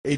A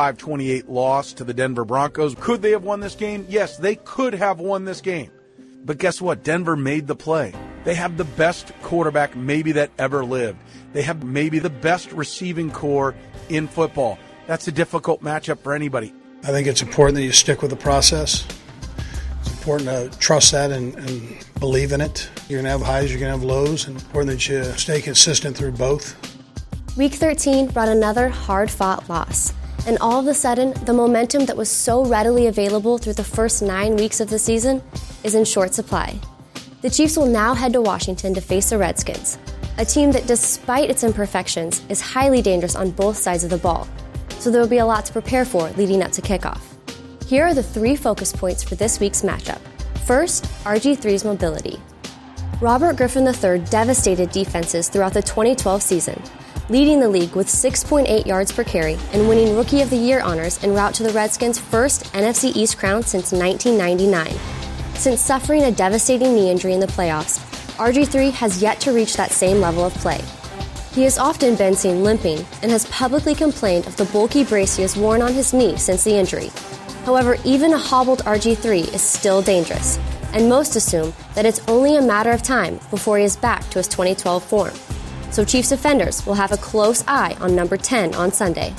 35-28 loss to the Denver Broncos. Could they have won this game? Yes, they could have won this game. But guess what? Denver made the play. They have the best quarterback maybe that ever lived. They have maybe the best receiving core in football. That's a difficult matchup for anybody. I think it's important that you stick with the process. It's important to trust that and believe in it. You're going to have highs, you're going to have lows, and it's important that you stay consistent through both. Week 13 brought another hard-fought loss. And all of a sudden, the momentum that was so readily available through the first 9 weeks of the season is in short supply. The Chiefs will now head to Washington to face the Redskins, a team that, despite its imperfections, is highly dangerous on both sides of the ball. So there will be a lot to prepare for leading up to kickoff. Here are the 3 focus points for this week's matchup. First, RG3's mobility. Robert Griffin III devastated defenses throughout the 2012 season, leading the league with 6.8 yards per carry and winning Rookie of the Year honors en route to the Redskins' first NFC East crown since 1999. Since suffering a devastating knee injury in the playoffs, RG3 has yet to reach that same level of play. He has often been seen limping and has publicly complained of the bulky brace he has worn on his knee since the injury. However, even a hobbled RG3 is still dangerous, and most assume that it's only a matter of time before he is back to his 2012 form. So Chiefs defenders will have a close eye on number 10 on Sunday.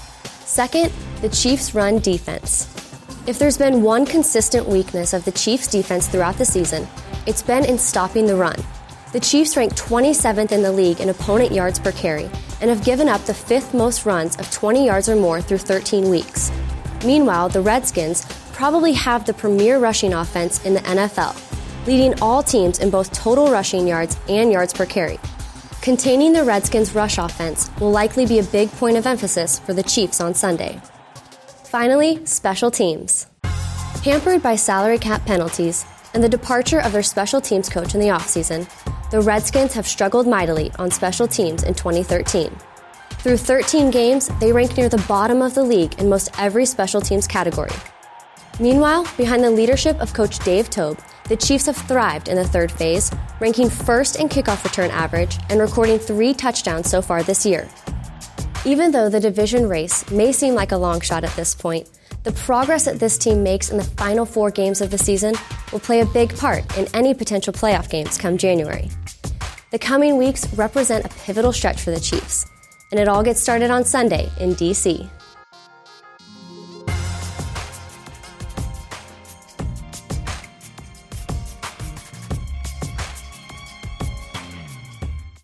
Second, the Chiefs' run defense. If there's been one consistent weakness of the Chiefs' defense throughout the season, it's been in stopping the run. The Chiefs rank 27th in the league in opponent yards per carry and have given up the 5th most runs of 20 yards or more through 13 weeks. Meanwhile, the Redskins probably have the premier rushing offense in the NFL, leading all teams in both total rushing yards and yards per carry. Containing the Redskins' rush offense will likely be a big point of emphasis for the Chiefs on Sunday. Finally, special teams. Hampered by salary cap penalties and the departure of their special teams coach in the offseason, the Redskins have struggled mightily on special teams in 2013. Through 13 games, they rank near the bottom of the league in most every special teams category. Meanwhile, behind the leadership of Coach Dave Toub, the Chiefs have thrived in the third phase, ranking first in kickoff return average and recording 3 touchdowns so far this year. Even though the division race may seem like a long shot at this point, the progress that this team makes in the final 4 games of the season will play a big part in any potential playoff games come January. The coming weeks represent a pivotal stretch for the Chiefs, and it all gets started on Sunday in D.C.